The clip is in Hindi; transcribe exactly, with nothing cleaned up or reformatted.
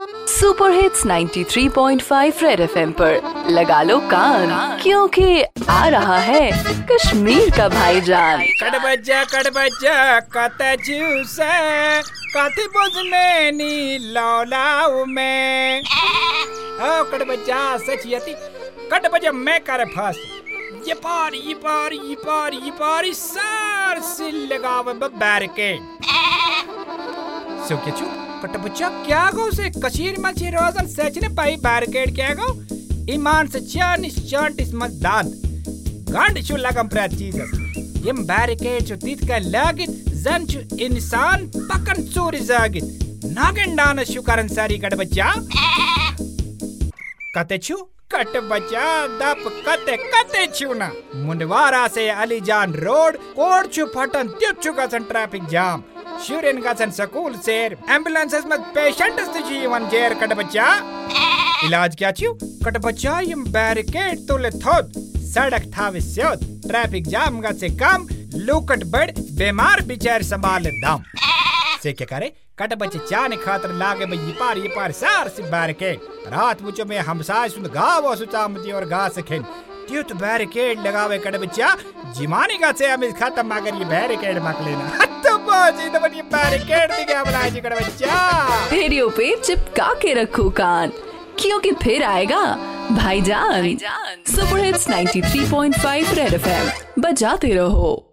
Super hits ninety three point five red FM पर लगा लो कान, क्योंकि आ रहा है कश्मीर का भाईजान। कट बजा कट बजा कते जूसे काती बुझने नी लौलाऊ में ओ कट बजा सच यति कट बजा मैं करे फस ये पार ये पार ये पार ये पार सार से लगावे बैरिकेड सो के चू कट बजा क्या गो से कशीर मची रोजल सचने पाई बैरिकेड क्या गो ईमान से चानिस चांटिस मजदाद गांड चू लगम प्रा चीज़ यम बैरिकेड चू तीत का लागित जन चू इंसान पकन चोरी जागित नागन डाना शुकरन सारी कट बजा कते चू कट बचा दप कते कते चूना मुंडवारा से अलीजान रोड कोड चू फटन त्युचू गसन ट्रैफिक जाम शुरन गसन स्कूल सेर एम्बुलेंसेस में पेशेंट्स ती जीवन जेर कट बचा इलाज क्या चू कट बचा यम बैरिकेड तोले थोद सड़क थावे स्योद ट्रैफिक जाम गसे कम लुकट बड़ बीमार बिचार संभाले दाम से क्या करे कट बच्चे चाने खातर लागे भाई ये पार ये पार सार से बैरिकेड रात मुझे में हमसाय सुन गावो सुचामती और गा सकें त्युत बैरिकेड लगावे कट बच्चा जिमानी का से हम खत्म मगर ये बैरिकेड मक लेना तो बाजी तो ये बैरिकेड भी क्या बनाए जी कट बच्चा रेडियो पे चिपका के रखो कान, क्योंकि फिर आएगा भाईजान। Super hits ninety three point five red FM बजाते रहो।